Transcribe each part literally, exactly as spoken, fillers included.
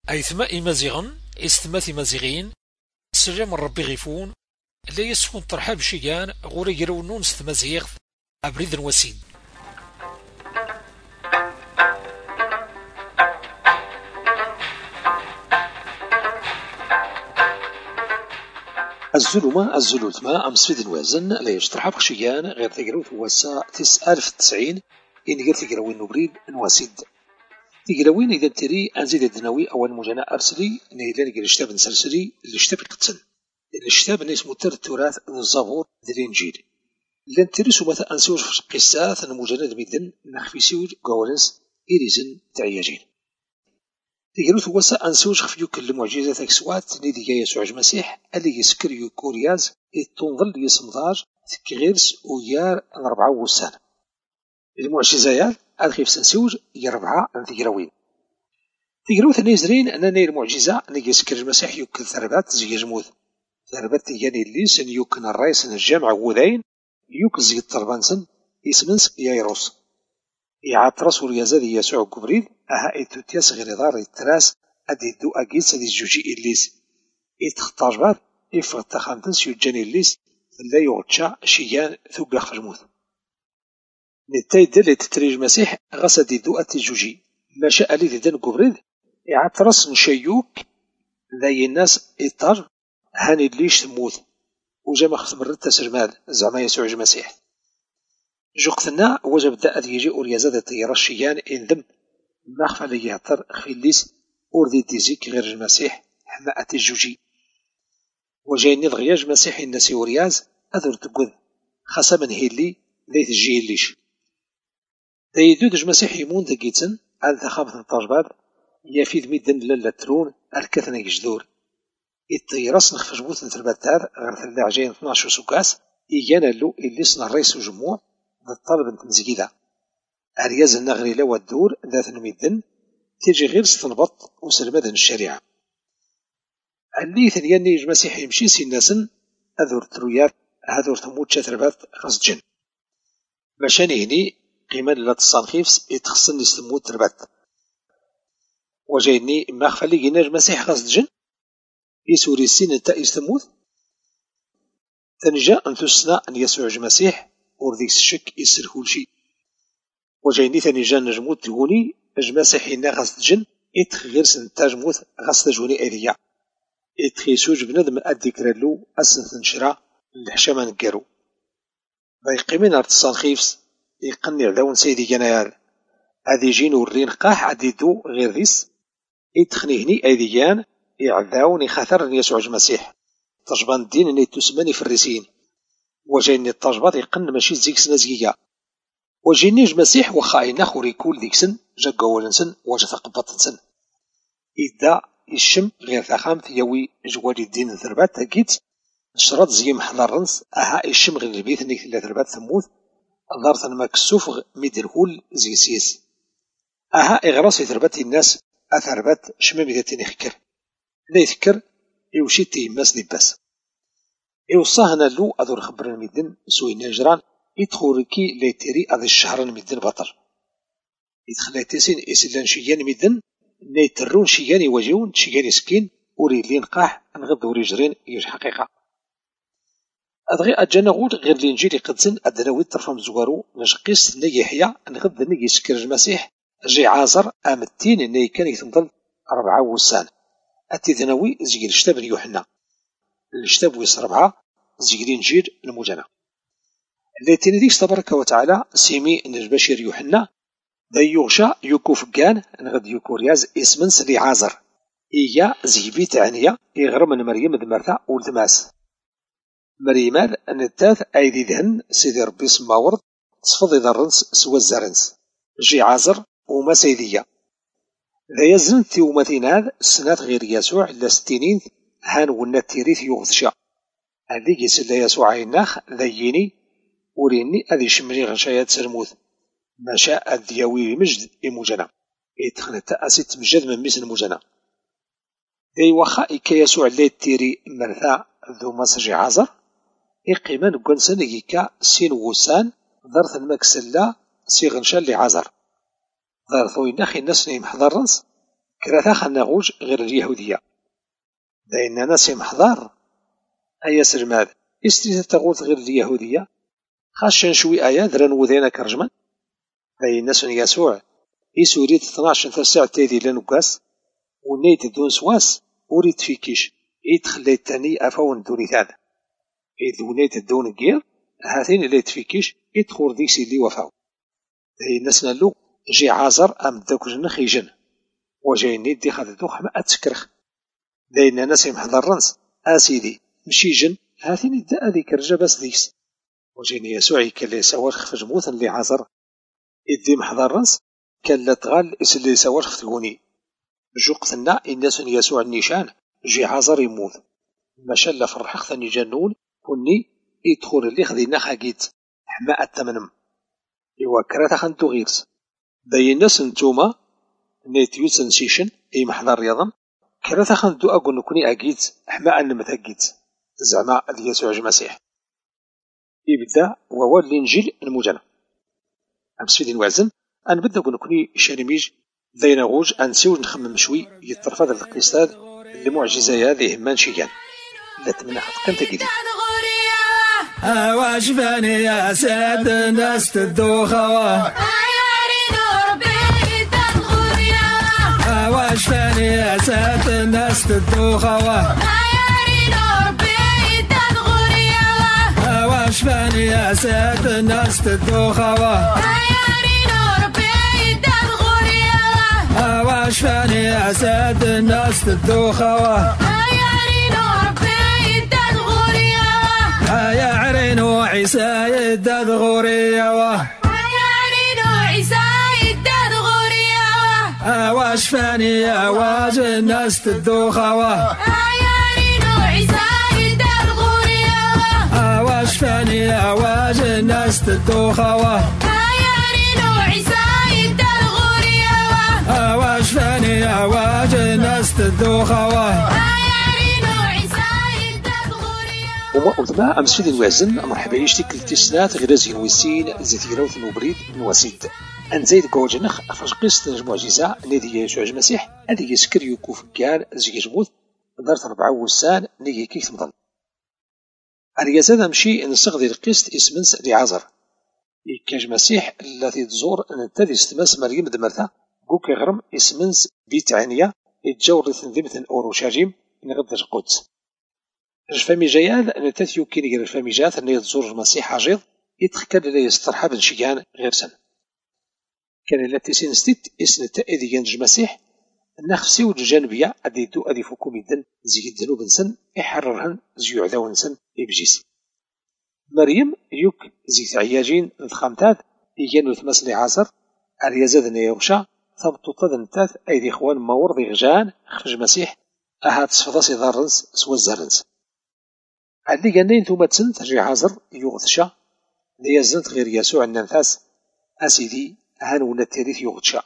أيثما إمازيغن إستما إمازيغين سلام ربي غيفون لا يسكن ترحاب شيئان غوري يرونون ستمازيغ أبريد وسيد. الزلمة الزلوتما أمسفيد الوازن لا يشترح بخشيان غير تقروث وسا تسعة ألف تسعين إن غير تقروين نبريد نواسيد تقروين إذا تري أنزيد الدناوي أول مجانا أرسلي نيلان غير شتاب نسلسلي اللي شتاب القتل اللي شتاب نيس متر التراث الزبور ذي الإنجيل لان تري سوما أنسوج في قصات المجانا دميدن نخفي سوج قوالنس إيريزن تعياجين تقروث وسا أنسوج خفيوك المعجزة تكسوات نيدي جاي يسوع المسيح اللي يسكر يكورياز تنظل يسمضاج تكغيرس ويار الأربعة وسان المعجزات أدخيف سنسوج يربعة تقروين تقروث نيزرين أنني المعجزة اللي يسكر المسيح يوكل ثربات زي جموث ثربات يعني اللي سن يوكن الرئيس الجامع وذين يوكل زي الطربانسن يسمنس يايروس يعطرس وريازاد يسوع كبريد أها إتوتياس غير دار التراس أدي دو أجيس أدي جوجي إليس إتختار بعد إفرط خامتنس يجاني إليس لا يغتشا شيان ثوب خجموث نتايد اللي تتريج المسيح غاس أدي دو أتي جوجي ما شاء لي ديدان كبريد يعطرس نشيوك ذاي الناس إطار هاني ليش تموت وجا خص تسرمال زعما يسوع المسيح جوقتنا وجب بدا يجي أوريازاد الطيارة الشيان إن ذم ما خفى لي يهطر خفي الليس أوردي ديزيك غير المسيح حما أتي الجوجي وجايني ضغياج المسيح الناسي أورياز أذر تقود خاصة من هيلي ذي تجي الليش دايدو دج مسيح يمون دقيتن على ثخامة الطاجباد يفيد ميدن لالا ترون الكثنة يجدور الطيارة سنخ فجبوت نترباتار غير ثلاثة عجين اثناش سكاس إيانا اللو اللي سنا الرئيس وجموع الطالب انت مزقيدة أرياز النغري لو الدور ذات الميدن تيجي غير ستنبط وسلمدن الشريعة اللي ثنياني يج مسيح يمشي سيناسن أذور ترويات هذور ثمود شاتربات خاص جن مشاني هني قيمة لا تصانخيفس يتخصن يستمود تربات وجايني ما خفى لي جيناج مسيح خاص جن يسوري السين انت يستمود تنجا أن تسنى أن يسوع المسيح ورديك الشك يسرهول شي وجايني ثاني جان نجموت تقولي المسيح إنا غاس جن إتخ غير سنتاج موت غاس تجوني أيديا إتخ يسوج بندم أديك رلو أسن تنشرا الحشامة نقارو بايقيمين أرتصان خيفس يقني عداون سيدي جنايال هادي جين ورين قاح عديدو غير ذيس إتخني هني أيديان يعذاون يخاثر يسوع المسيح تجبان الدين أني تسماني في الرسين وجايني الطاجبات يقن ماشي زيك سنازية وجيني المسيح وخاينا خوري كول ديكسن جا قولنسن وجا ثقبطنسن إذا يشم غير ثخام ثيوي جوالي الدين ذربات تاكيت شرط زي محضرنس أها يشم غير البيت نيك ثلاث ذربات ثموت ضارت المكسوف ميدرهول زي سيس أها إغراس ذربات الناس أثربات شمم إذا تنخكر لا يذكر يوشي تيماس دي باس يوصاهنا لو أدور خبر الميدن سوي نجران يدخلكي ليتري هذا الشهر الميدن بطل يدخل تيسين إسلان شيان ميدن نيترون شيان يواجهون شيان سكين وريلين قاح نغض وريجرين يج حقيقة أدغي أجانا غول غير الإنجيل قدسن أدناوي ترفم زوارو نجقيس ني يحيى نغض ني يسكر المسيح جي عازر آمتين ني كان يتنضل أربعة وسان أتذناوي زيجل شتاب يوحنا الشتاب ويس ربعة زيجل إنجيل المجنى التي نديس تبارك وتعالى سيمي البشير يوحنا ذا يغشى يكوف كان نغد يكورياز اسمن سلي عازر إيا زيبي تعنيا يغرم من مريم دمرتا ولدماس مريمان النتاث أيدي دهن سيدي ربي سما ورد تصفض إذا الرنس سوى الزرنس جي عازر وما سيدية ذا يزن ثيومتين سنات غير يسوع لستينين هان ونات تيريث يغذشا هذيك يسلا يسوع عيناخ ذيني وريني أذي شمري غنشايات سرموث ما شاء الدياوي مجد إموجنا إتخنى تأسيت مجد من ميس المجنا ذي وخا إكا يسوع اللي تيري مرثا ذو مسجي عازر إقيمان قنسن إيكا سين وسان ضرث المكسلا سي غنشا اللي عازر ضرثو إناخي الناس نيم حضرنس كراثا خلنا غوج غير اليهودية داينا ناس محضر أيا سرماد استريت تغوت غير اليهودية خاصة شوي آيات دران وذينا كرجما داينا ناس يسوع يسوريت اثناش ساعة تيدي لنقاس ونيت دون سواس وريت فيكيش يتخلي تاني أفاون دوري ثاد إذ ونيت دون الجير هاتين اللي تفيكيش يدخل ديكسي اللي وفاو داينا ناس نالو جي عازر أم داك جنخ يجن وجاي نيت دي خاطر حما أتسكرخ داينا ناس محضر رنس أسيدي مشي جن هاتين يبدا هذيك الرجا باس ديكس وجيني يسوع يكلي سوارخ في جموث اللي عازر يدي محضر رنس كان لا تغال اس اللي سوارخ تقوني جو قتلنا الناس يسوع النيشان جي عازر يموت ماشا لا فرحق ثاني جنون كوني يدخل اللي خذينا خاقيت حما التمنم إوا كراتا خانتو غيرس داين الناس نتوما نيت يوسنسيشن اي محضر رياضا كراتا خانتو اقول نكوني اقيت حما ان متاقيت زعما يسوع المسيح يبدا وهو الانجيل المجنى ام سيدي نوازن ان بدا نقول نكوني شارميج داينا غوج انسيو نخمم شوي يطرف هذا القصاد اللي معجزه هذه همان شيان لا تمنع حق انت كيدي واش باني يا سيد الناس تدوخوا واش باني يا سيد الناس تدوخوا واش باني يا سيد الناس تدوخوا واش باني يا سيد الناس تدوخوا يا عرينو عيسى يداد غوريا يا عرينو عيسى يداد غوريا واش فاني يا واج الناس تدوخوا يا عرينو عيسى يداد غوريا واش فاني يا واج الناس تدوخوا يا عرينو عيسى يداد غوريا واش فاني يا واج الناس تدوخوا وما أمسفيد الوازن مرحبا يشتك التسنات غير زين ويسين زيتيروث نوبريد نواسيد أن زيد كوجنخ أفرقيس المعجزة نادي يسوع المسيح هذه يسكر يكوف كان زي جموت دارت ربعة وسان نيجي كيف مضل الرياضة نمشي نستخدم القسط اسمنس لعازر كاج مسيح التي تزور أن تدي استماس مريم دمرتها بوك غرم اسمنس بيتعنية يتجاور ثنذمة أوروشاجيم نغد القدس الفامي جياد أن تثيو كينيغر الفامي جات أن يتزور المسيح عجيض يتخكر لا يسترحب الشيان غير سن كان التي سنستيت اسن تأذي جنج المسيح نخسي وجانبيا أدي دو أدي فوكو ميدن زي الدنوب نسن يحررهن زي عذاو نسن يبجيس مريم يوك زي تعياجين الخامتات يجانو ثمس لعازر أريازاد يغشى ثبتو تذنتات أيدي إخوان مورضي غجان خرج المسيح أهات صفضاسي ضارنس سوى الزرنس عندي جنين ثم تسنت جي عازر يغثشا ليزنت غير يسوع النفاس أسيدي هان ولا التاريخ يغثشا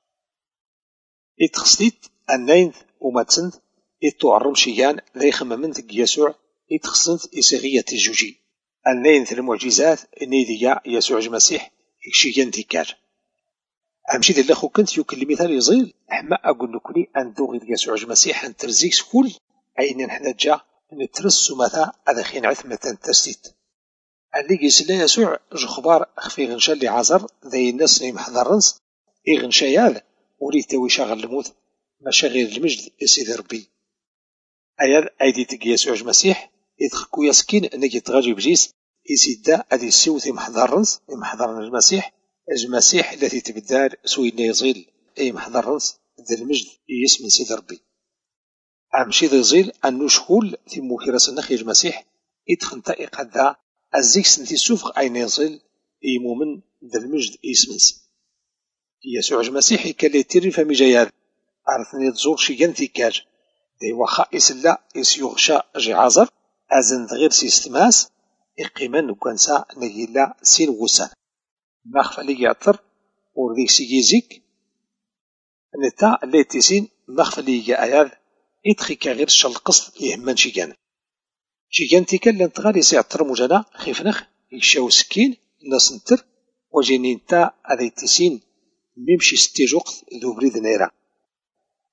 إتخصيت النينث وما تسنت إتعرم شيان لا يخممنت يسوع إتخصنت إسغية الجوجي النينث المعجزات نيديا يسوع المسيح إكشيان تيكار أمشي دي لخو كنت يوكل مثال يزيل أحما أقول لكني أن دوغي يسوع المسيح أن ترزيك سكول أين نحتاجا نترسو متى أدخين عثمة تسديد اللي يسلا يسوع جخبار خفي غنشا اللي عازر ذي الناس اللي محضرنس إي غنشا يال وليت توي شاغل الموت ماشا غير المجد يسيد ربي أيال أيدي تقي يسوع المسيح يدخكو يسكين أنك يتغاجي بجيس يسيدا أدي السيوثي محضرنس محضرن المسيح المسيح التي تبدال سوينا يزيل أي محضرنس ذي المجد يسمن سيد ربي أمشي ذي زيل أنو شكول في موكرس النخي المسيح إدخن تائق هذا الزيك سنتي سوفق أين يزيل إيمومن ذا المجد إسمنس يسوع المسيح كالي تيري فمي جياد عرفني تزور شي جنتي كاج دي وخا إسلا إس يغشى جي عازر أزن غير سيستماس إقيمان نكوانسا نجيلا سين غسان مخفى لي يعطر ورديك سيجيزيك نتا اللي تيسين مخفى لي آيال إدخي كغير القصد يهمان شيكان شيكان تيكال لانتغالي سيعطر مجانا خيفنخ يكشاو سكين ناس نتر وجينين تا أذي تسين ميمشي ستي جوقت ذو بريد نيرا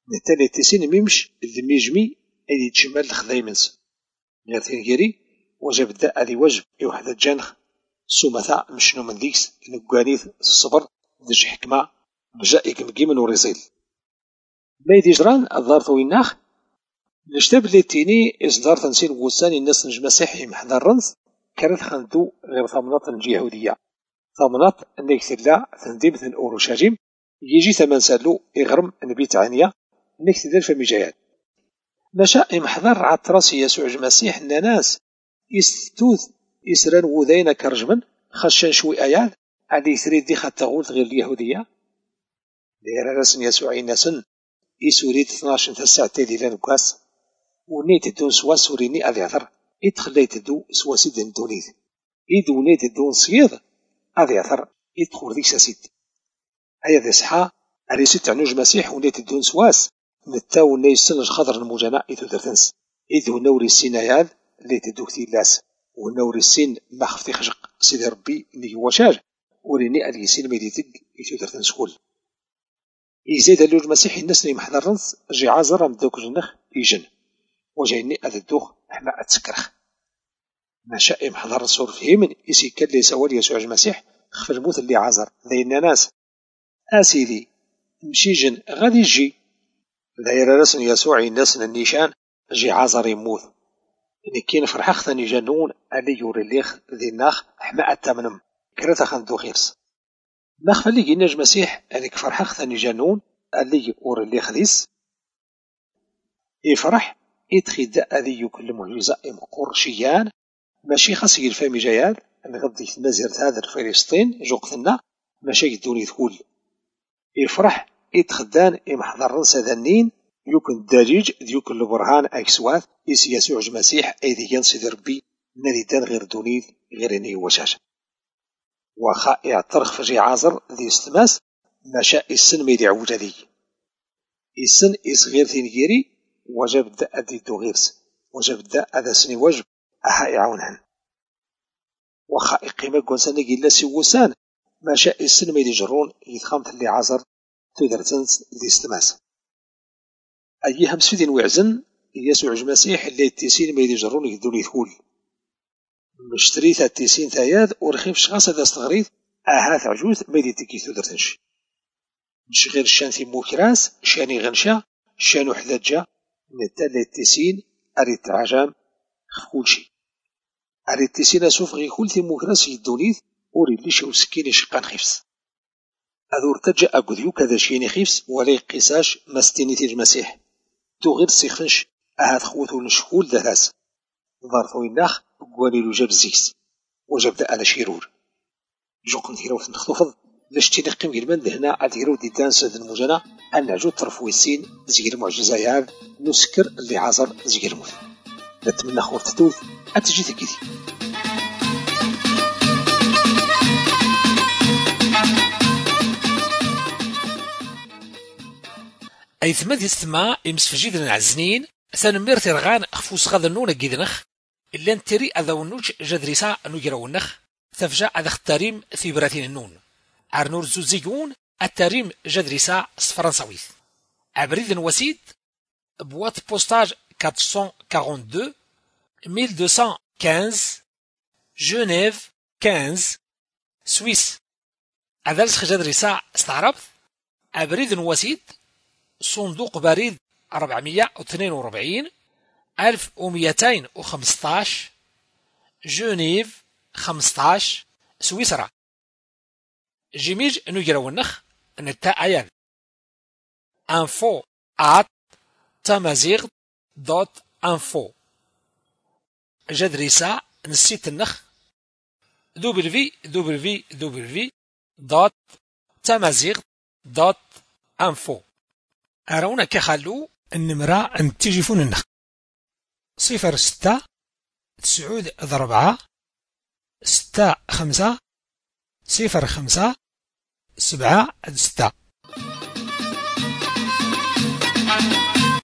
نتا تيسين ميمش الميجمي أيدي تشمال الخذايمنس غير تنجري وجب دا أدي وجب يوحد الجنخ سومثا مشنو من ديكس نقانيث الصبر دج حكمة بجاء يكمكي من ورزيل ما يدي جران الضارث ويناخ نشتاب اللي تيني إصدار تنسين وساني الناس نجم مسيحي محضر الرنس كانت خندو غير ثمنات اليهودية ثمنات أنك تلا تنديم ثن أورشاجيم يجي ثمن سالو يغرم نبي تعنية أنك تدير فمي جايات مشاء محضر عطراسي يسوع المسيح أن ناس يستوث يسران وذين كرجمن خشان شوي آيات عادي يسريد دي خط تغول غير اليهودية ليرى رسم يسوع الناسن يسوريد اثناش تسعة تيدي لنكاس وني تدون سوا سوريني أذي عثر يدخل تدو سوا سيد دونيد يدو ني تدون صياد أذي عثر يدخل ذيك ساسيد هيا ذي صحا أريسي تعنوج مسيح وني تدون سواس نتاو ني السنج خضر المجناء إذو درتنس إذو نوري السين ياد اللي تدو كتير لاس ونوري السين ما خفتي خشق سيدي ربي اللي هو شاج وريني ألي سين ميدي تق إذو درتنس كل يزيد اللوج مسيح الناس اللي محضرنس جي عازر مدوك جنخ يجن وجايني أذ الدوخ أحنا أتسكرخ ما شاء محضر الصور فيهم يسي كاللي سوال يسوع المسيح خف الموت اللي عازر ذي الناس أسيدي مشيجن غادي يجي داير رسن يسوع الناس النيشان جي عازر يموت نكين فرحخ ثاني جنون اللي يوري الليخ ذي الناخ أحنا أتمنم كرتا خندو خيرس ما خفلي جيناج مسيح أنك فرحخ ثاني جنون اللي يوري الليخ ذيس يفرح يتخذ أذي كل معجزة قرشيان ماشي خاصي الفامي جياد نغضي مازيرت هذا فلسطين جوقتنا ماشي يدوني تقول يفرح يتخدان يمحضر سذنين يمكن الدجاج ديوك البرهان اكسواث يسي يسوع المسيح ايدي ينصي ربي نادي دان غير دونيد غير اني وشاش وخا يعترخ فجي عازر ذي استماس مشاء السن ميدي عوجدي السن يصغير ثينيري وجب دا أدي دوغيرس وجب دا أدا سني وجب أها يعاونهن وخا إقيمة قنسانة قيلا سيوسان ما شاء السن ميدي جرون يتخامت اللي عازر تودرتنس دي استماس أي همس فيدين وعزن يسوع المسيح اللي التيسين ميدي جرون يقدون يثول مشتريث التيسين ثاياد ورخيف شخاص هذا استغريث أها ثعجوث ميدي تكي تودرتنش مش غير الشان في موكراس شاني غنشا شانو حذجا نتا التيسين أريد عجام كلشي أريد التيسين أسوف غي كل ثي موكراس يدونيث أوريد ليش وسكيني شقان خفس أذور تجا أقذيو كذا شيني خفس ولي قساش مستيني تيج مسيح تو غير سيخفنش أهات خوثو نشكول دهاس ظارثو الناخ قواني له جاب الزيكس وجاب دا أنا شيرور جوقن هيرو نخطفض لاش تنقيم قلمان دهنا عاد هيرو دي دانس هاد المجانا أن نعجو طرفو السين زيقر معجزة يعاد نسكر اللي عازر زيقر موت نتمنى خور تتوث أتجي تكيدي أي ثماد يستمع يمسفجيد العزنين ثانمير ترغان خفوس غاذا نونا قيدنخ إلا نتري أذا ونوج جدريسا نجرونخ تفجع أذا اختاريم في براتين النون عرنور زوزيقون التاريم جدريسا فرنساويث عبريد وسيد بوات بوستاج أربعمية واثنين وأربعين ألف ومئتين وخمسة جنيف خمسة سويس أذلس جدريسا استعربت عبريد وسيد صندوق بريد أربعمية واثنين وأربعين ألف ومئتين وخمسة عشر جنيف خمسة عشر سويسرا جيميج نجرونخ نتا أيان info at تمازيغ دوت info جدريسا نسيت النخ دبليو دبليو دبليو دوت تمازيغ دوت info أرونا كخلو النمرة التليفون النخ صفر ستة تسعود ضربعة ستة خمسة صفر خمسة سبعة ستة